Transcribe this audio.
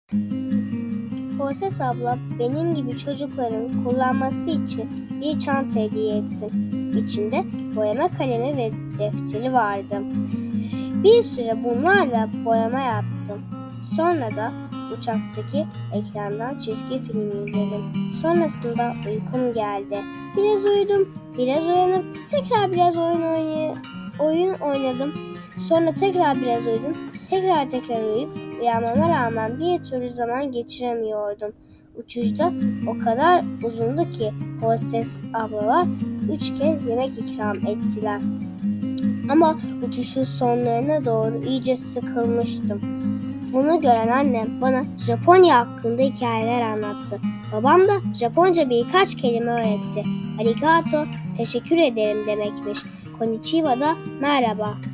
Hostes abla benim gibi çocukların kullanması için bir çanta hediye etti. İçinde boyama kalemi ve defteri vardı. Bir süre bunlarla boyama yaptım. Sonra da uçaktaki ekrandan çizgi film izledim. Sonrasında uykum geldi. Biraz uyudum, biraz uyanıp tekrar biraz oyun oynadım. Sonra tekrar biraz uyudum, tekrar uyuyup uyanmama rağmen bir türlü zaman geçiremiyordum. Uçuşta o kadar uzundu ki hostes ablalar 3 kez yemek ikram ettiler. Ama uçuşun sonlarına doğru iyice sıkılmıştım. Bunu gören annem bana Japonya hakkında hikayeler anlattı. Babam da Japonca birkaç kelime öğretti. Arigato, teşekkür ederim demekmiş. Konnichiwa da merhaba.